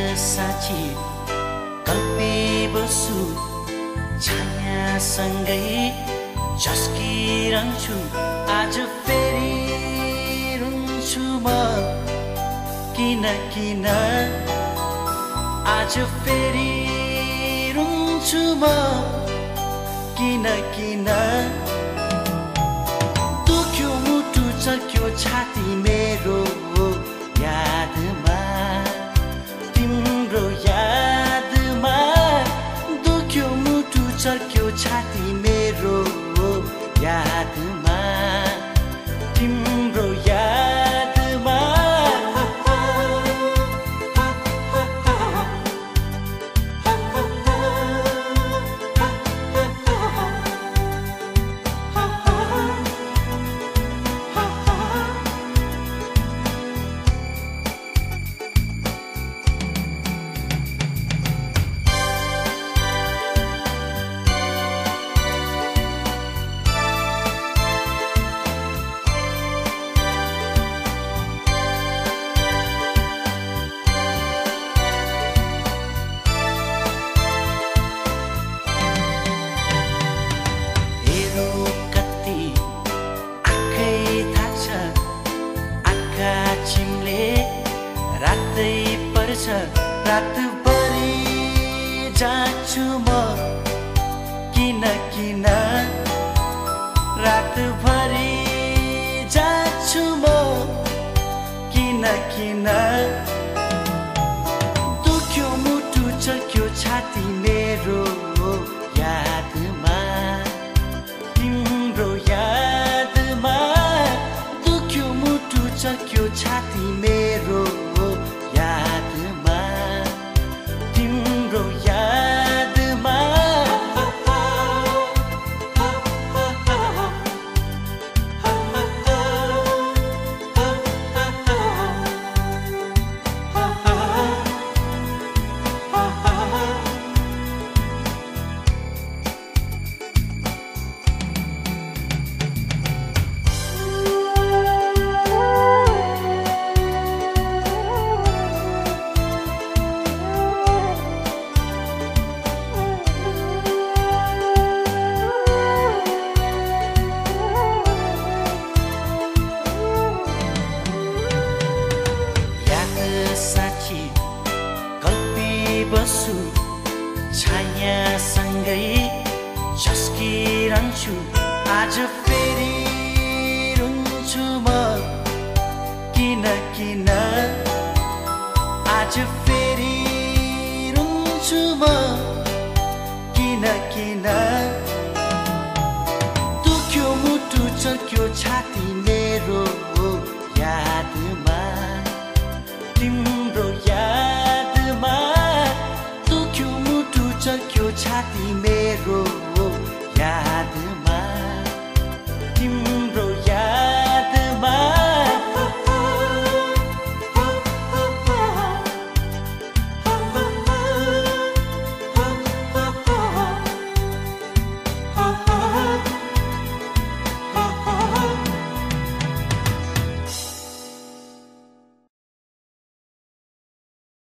साँची कल्पे बसु छायासँगै झस्किरहन्छु आज फेरि रुन्छु म किन किन आज फेरि रुन्छु म किन किन दुख्यो मुटु चल्क्यो छाती मेरो यादमा तिम्रो यादमा दुख्यो मुटु चल्क्यो छाती मेरो यादमा तिम्रो यादमा रातै पर्छ रातभरि जान्छु म किन किन रातभरि जान्छु म किन किन दुख्यो मुटु चल्क्यो छाती मेरो यादमा तिम्रो यादमा दुख्यो मुटु चल्क्यो छाती मेरो यादमा तिम्रो यादमा बसु छायासँगै झस्किरहन्छु आज फेरि रुन्छु म किन किन आज फेरि रुन्छु म किन किन दुख्यो मुटु चल्क्यो छाती